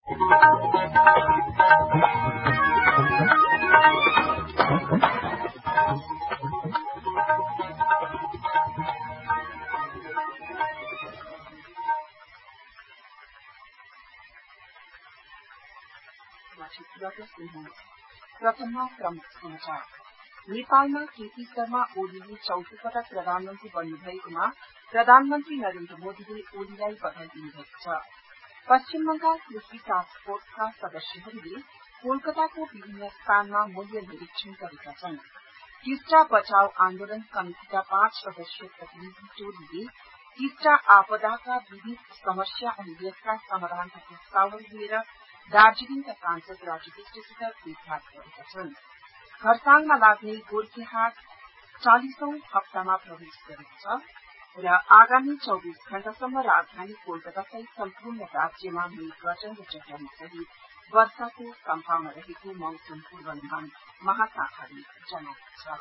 प्रथममा प्रमुख समाचार। नेपालमा केपी शर्मा ओलीले चौथो पटक प्रधानमन्त्री बन्नुभएकोमा प्रधानमन्त्री नरेन्द्र मोदीले ओलीलाई बधाई दिनुभएको छ। पश्चिम बंगाल कृषि टास्क फोर्सका सदस्यहरूले कोलकाताको विभिन्न स्थानमा मूल्य निरीक्षण गरेका छन्। टिस्टा बचाव आन्दोलन समितिका 5 सदस्यीय प्रतिनिधि टोलीले टिस्टा आपदाका विविध समस्या अनि यसका समाधानका प्रस्तावहरू लिएर दार्जीलिङका सांसद राजु विष्टसित भेटघाट गरेका छन्। खरसाङमा लाग्ने गोर्खेहाट 40औं हप्तामा प्रवेश गरेको छ र आगामी 24 घण्टासम्म राजधानी कोलकाता सहित सम्पूर्ण राज्यमा मेघगर्जन र चट्याङ सहित वर्षाको सम्भावना रहेको मौसम पूर्वानुमान महाशाखाले जनाएको छ।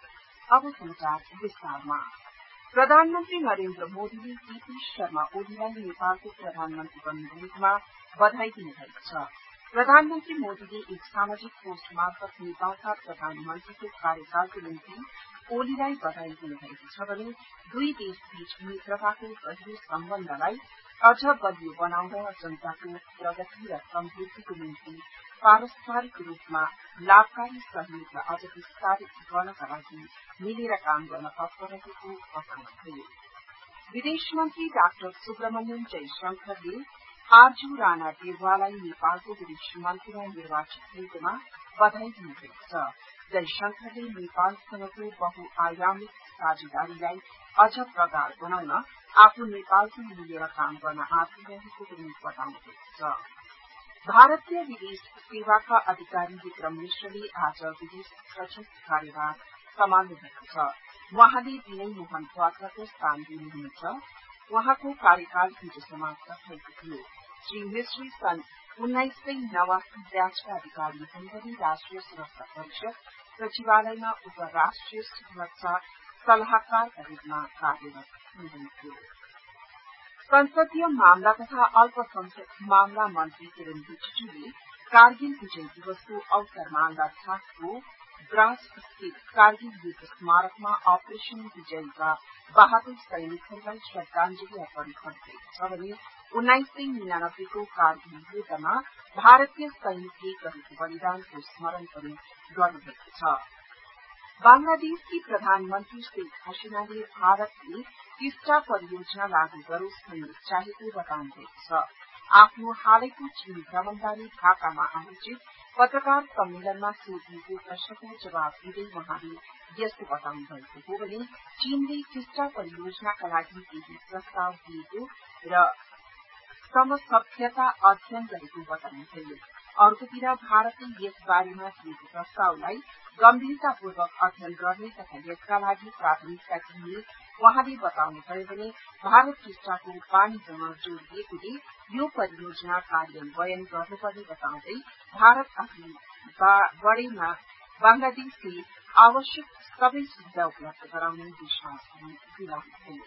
अब समाचार विस्तारमा। प्रधानमन्त्री नरेन्द्र मोदीले केपी शर्मा ओलीलाई नेपालको प्रधानमन्त्री बन्नुभएकोमा बधाई दिनुभएको छ। प्रधानमन्त्री मोदीले एक सामाजिक पोस्ट मार्फत नेपालका प्रधानमन्त्रीको कार्यकालको निम्ति ओलीलाई बधाई दिनुभएको छ भने दुई देशबीच मित्रताको गहिरो सम्बन्धलाई अझ बलियो बनाउन र जनताको प्रगति र समृद्धिको निम्ति पारस्परिक रूपमा लाभकारी सहयोगलाई अझ विस्तारित गर्नका लागि मिलेर काम गर्न तत्पर रहेको बताउनुभयो। विदेश मन्त्री डाक्टर सुब्रमण्यम जयशंकरले आरजू राणा देउवालाई नेपालको विदेश मन्त्रीमा निर्वाचित भएकोमा बधाई दिनुभएको छ। जयशंकरले नेपालसँगको बहुआयामिक साझेदारीलाई अझ प्रगाढ़ बनाउन आफू नेपालसँग मिलेर काम गर्न आग्रही रहेको पनि बताउनुभएको छ। भारतीय विदेश सेवाका अधिकारी विक्रम मिश्रले आज विदेश सचिव कार्यभार सम्हाल्नु भएको छ। उहाँले विनय मोहन क्वात्राको स्थान लिनुहुनेछ। उहाँको कार्यकाल हिजो समाप्त भएको थियो। श्री मिश्री सन् 1989 ब्याचका अधिकारी हुन् भने राष्ट्रिय सुरक्षा परिषद सचिवालयमा उपराष्ट्रिय सुरक्षा सल्लाहकारका रूपमा कार्यरत हुनुहुन्थ्यो। संसदीय मामला तथा अल्पसंख्यक मामला मन्त्री किरण रिजिजूले कारगिल विजय दिवसको अवसरमा लद्दाखको द्रास स्थित कारगिल युद्ध स्मारकमा अपरेशन विजयका बहादुर सैनिकहरूलाई श्रद्धांजलि अर्पण गर्नुभएको छ भने 1999 को कारगिल युद्धमा भारतीय सैनिकले गरेको बलिदानको स्मरण पनि गर्नुभएको छ। बांग्लादेशकी प्रधानमन्त्री शेख हसीनाले भारतले टिस्टा परियोजना लागू गरोस् भन्ने चाहेको बताउनु भएको छ। आफ्नो हालैको चीन भ्रमणबारे ढाकामा आयोजित पत्रकार सम्मेलनमा सोधिएको प्रश्नको जवाब दिँदै उहाँले यस्तो बताउनु भएको हो भने चीनले टिस्टा परियोजनाका लागि केही प्रस्ताव दिएको र समसभ्यता अध्ययन गरेको बताउनुभयो। अर्कोतिर भारतले यस बारेमा दिएको प्रस्तावलाई गम्भीरतापूर्वक अध्ययन गर्ने तथा यसका लागि प्राथमिकता दिने उहाँले बताउनुभयो भने भारत टिस्टाको पानीसँग जोडिएकोले यो परियोजना कार्यान्वयन गर्नुपर्ने बताउँदै भारत अघि बढेमा बांग्लादेशले आवश्यक सबै सुविधा उपलब्ध गराउने विश्वास दिलाउनुभयो।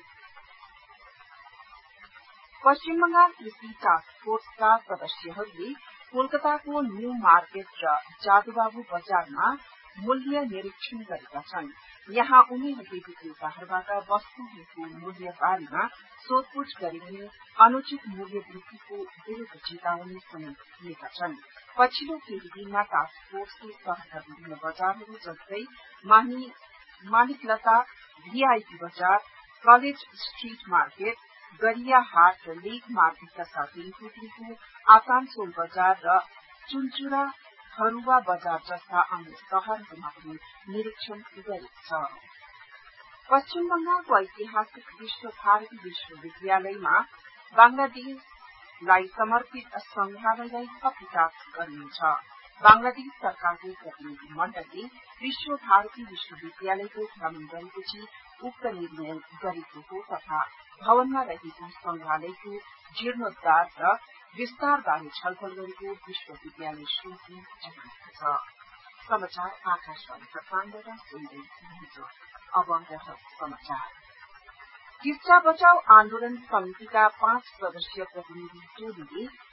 पश्चिम बंगाल कृषि टास्क फोर्सका सदस्यहरूले कोलकाताको न्यू मार्केट र जादुबाबु बजारमा मूल्य निरीक्षण गरेका छन्। यहाँ उनीहरूले विक्रेताहरूबाट वस्तुहरूको मूल्य बारेमा सोधपूछ गरे भने अनुचित मूल्य वृद्धिको विरूद्ध चेतावनी समेत दिएका छन्। पछिल्लो केही दिनमा टास्क फोर्सले शहरका विभिन्न बजारहरू जस्तै मानिकलता, भीआईपी बजार, college street market, Gariahat र लेक मार्केटका साथै हुगलीको आसानसोल बजार र चुनचुरा हरुवा बजार जस्ता अन्य शहरहरूमा पनि निरीक्षण गरेको छ। पश्चिम बंगालको ऐतिहासिक विश्व भारती विश्वविद्यालयमा बांग्लादेशलाई समर्पित संग्रहालयलाई थप विकास गरिनेछ। बांग्लादेश सरकारको प्रतिनिधि मण्डलले विश्व भारती विश्वविद्यालयको भ्रमण गरेपछि उक्त निर्णय गरेको हो तथा भवनमा रहेको संग्रहालयको जीर्णोद्धार र विस्तार बारे छलफल गरेको विश्वविद्यालय सूत्रले जनाएको छ। समाचार आकाशवाणी खरसाङबाट सुन्दै हुनुहुन्छ। अब समाचार। टिस्टा बचाव आन्दोलन समितिका 5 सदस्यीय प्रतिनिधि टोलीले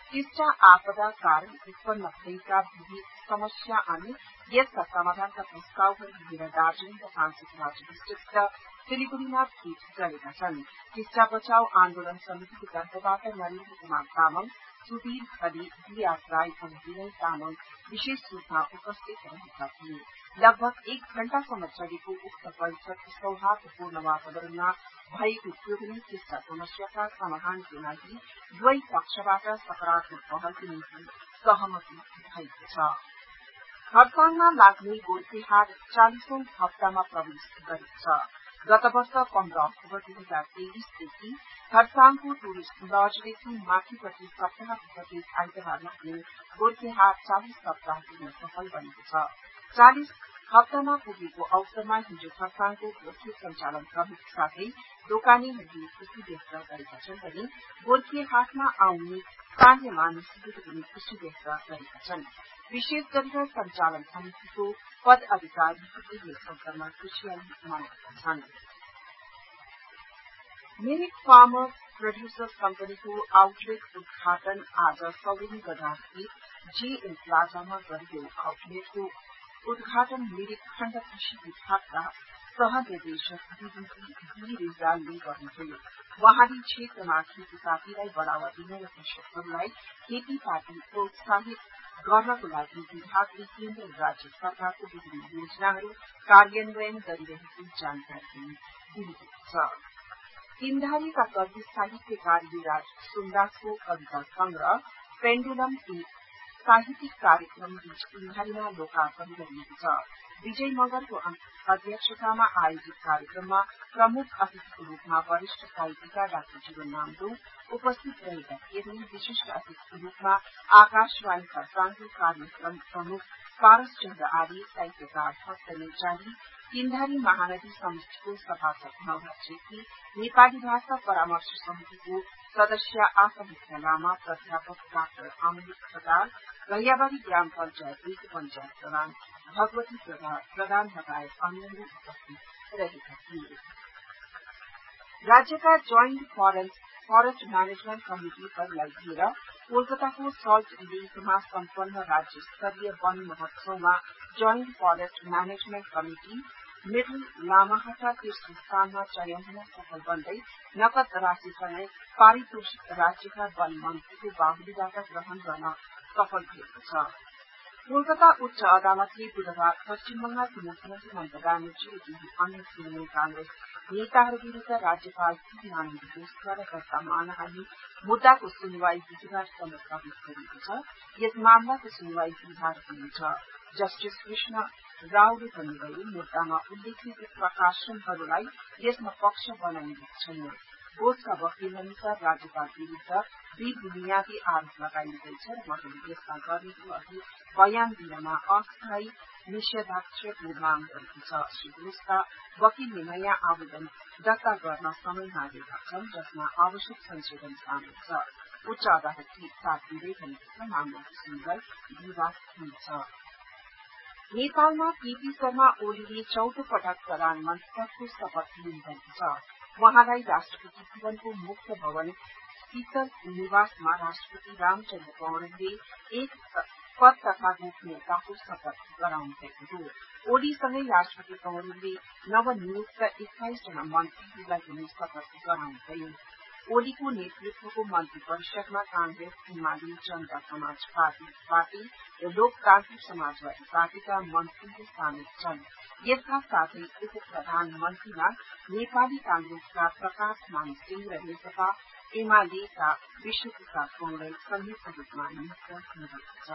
टिस्टा आपदा कारण उत्पन्न भएका विविध समस्या अनि यसका समाधानका प्रस्तावहरू लिएर दार्जीलिङ र सांसद राजु विष्ट सिलिगुड़ीमा भेट गरेका छन्। टिस्टा बचाओ आन्दोलन समितिको तर्फबाट नरेन्द्र कुमार तामाङ, सुधीर खली, डीआर राई अनि विनय तामाङ विशेष रूपमा उपस्थित रहेका थिए। लगभग 1 घण्टासम्म चलेको उक्त परिषद सौहार्दपूर्ण वातावरणमा भएको थियो भने टिस्टा समस्याका समाधानको लागि दुवै पक्षबाट सकारात्मक पहलको निम्ति सहमति भएको छ। खरसाङमा लाग्ने गोर्खे हाट 40औं हप्तामा प्रवेश गरेको छ। गत वर्ष 15 अक्टोबर 2023 देखि खरसाङको टुरिस्ट लजदेखि माथिपट्टि सप्ताहको प्रत्येक आइतबार लाग्ने गोर्खे हाट 40 सप्ताह पुग्न सफल बनेको छ। 40 हप्तामा पुगेको अवसरमा हिजो खरसाङको गोर्खे सञ्चालन समिति साथै दोकानेहरूले खुशी व्यक्त गरेका छन् भने गोर्खे हाटमा आउने स्थानीय मानिसहरूले पनि खुशी व्यक्त गरेका छन्। विशेष गरेर सञ्चालन समितिको पद अधिकारीहरूले यस अवसरमा खुशियाली मनाएका छन्। मिरिक फार्मर्स प्रोड्युसर्स कम्पनीको आउटलेट उद्घाटन आज सौरेनी बजार स्थित जेएन प्लाजामा गरियो। आउटलेटको उद्घाटन मिरिक खण्ड कृषि विभागका सहनिर्देशक बी रिजालले गर्नुभयो। वहाँले क्षेत्रमा खेतीपातीलाई बढ़ावा दिन र कृषकहरूलाई खेतीपाती प्रोत्साहित गर्नको लागि विभागले केन्द्र र राज्य सरकारको विभिन्न योजनाहरू कार्यान्वयन गरिरहेको जानकारी दिनुभएको छ। तीनधारीका कवि साहित्यकार युवराज सुन्दासको कविता संग्रह पेन्डुलम साहित्यिक कार्यक्रम बीच तीनधारीमा लोकार्पण गरिएको छ। विजय मगरको अध्यक्षतामा आयोजित कार्यक्रममा प्रमुख अतिथिको रूपमा वरिष्ठ साहित्यकार डाक्टर जीवन नाम्दोङ उपस्थित रहेका थिए भने विशिष्ट अतिथिको रूपमा आकाशवाणी खरसाङको कार्यक्रम प्रमुख पारस चन्द्र आर्य, साहित्यकार भक्त नेचारी, तीनधारी महानदी समष्टिको सभासद नवराज छेत्री, नेपाली भाषा परामर्श समितिको सदस्य आशा लामा, प्राध्यापक डाक्टर अमृत खताल, गैयाबारी ग्राम पञ्चायत पञ्चायत प्रधान भगवती प्रधान लगायत अन्यले उपस्थित रहेका थिए। राज्यका जोइन्ट फरेस्ट म्यानेजमेन्ट कमिटिहरूलाई लिएर कोलकाताको सल्ट लेकमा सम्पन्न राज्य स्तरीय वन महोत्सवमा joint forest management committee middle Lamahatta तेस्रो स्थानमा चयन हुन सफल बन्दै नगद राशिसँगै पारितोषिक राज्यका वन मन्त्रीको बाहुलीबाट ग्रहण गर्न सफल भएको छ। कोलकाता उच्च अदालतले बुधबार पश्चिम बंगालको मुख्यमन्त्री ममता ब्यानर्जी र केही अन्य तृणमूल कांग्रेस नेताहरू विरूद्ध राज्यपाल आनन्द बोसद्वारा दर्ता मानहानी मुद्दाको सुनवाई बुधबारसम्म स्थगित गरिएको छ। यस मामलाको सुनवाई बुधबार हुनेछ। जस्टिस कृष्ण रावले भन्नुभयो, मुद्दामा उल्लेखित प्रकाशनहरूलाई यसमा पक्ष बनाइएको छैन। बोसका वकिल अनुसार राज्यपाल विरूद्ध बेबुनियादी आरोप लगाइँदैछ र उहाँले यसमा गर्नेहरू अघि बयान दिनमा अस्थायी निषेधाज्ञाको माग गरेको छ। श्री बोसका वकिलले नयाँ आवेदन दर्ता गर्न समय मागेका छन्, जसमा आवश्यक संशोधन सामेल छ। उच्च अदालतले साथ दिँदै भनेको छ, मामलाको सुनवाई बुधबार हुनेछ। नेपालमा केपी शर्मा ओलीले 14औं पटक प्रधानमन्त्री पदको शपथ लिनुभएको छ। उहाँलाई राष्ट्रपति भवनको मुख्य भवन शीतल निवासमा राष्ट्रपति रामचन्द्र पौडेलले एक पद तथा गोपनीयताको शपथ गराउनु भएको हो। ओलीसँगै राष्ट्रपति पौडेलले नवनियुक्त 28 जना मन्त्रीहरूलाई पनि शपथ गराउनुभयो। ओलीको नेतृत्वको मन्त्री परिषदमा कांग्रेस, एमाले, जनता समाज पार्टी र लोकतान्त्रिक समाजवादी पार्टीका मन्त्रीहरू सामेल छन्। यसका साथै उप प्रधानमन्त्रीमा नेपाली कांग्रेसका प्रकाश मान सिंह र नेकपा एमालेका विश्वप्रसाद कौडेल संयुक्त रूपमा नियुक्त हुनुभएको छ।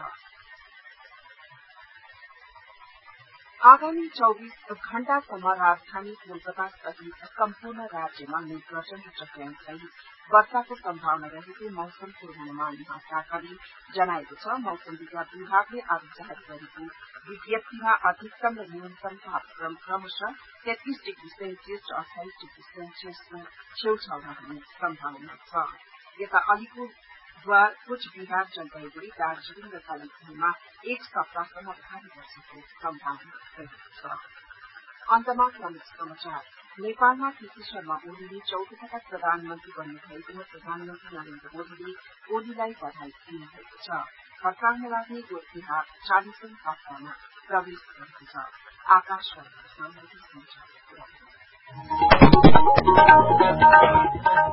आगामी 24 घण्टासम्म राजधानी कोलकाता सहित सम्पूर्ण राज्यमा मेघगर्जन र चट्याङ सहित वर्षाको सम्भावना रहेको मौसम पूर्वानुमान महाशाखाले जनाएको छ। मौसम विज्ञान विभागले आज जारी गरेको विज्ञप्तिमा अधिकतम र न्यूनतम तापक्रम क्रमशः 33 डिग्री सेल्सियस र 28 डिग्री सेल्सियसको छेउछाउमा हुने सम्भावना छ। यता अलिपुरद्वार, कुचबिहार, जलपाइगुड़ी, दार्जीलिङ र कालेबुङमा एक सप्ताहसम्म भारी वर्षाको सम्भावना रहेको छ। अन्तमा प्रमुख समाचार नेपालमा केपी शर्मा ओलीले चौथो पटक प्रधानमन्त्री बन्नु भएकोमा प्रधानमन्त्री नरेन्द्र मोदीले ओलीलाई बधाई दिनुभएको छ। खरसाङमा लाग्ने गोठ तिहार 40औं हप्तामा प्रवेश गरेको छ। आकाशवाणी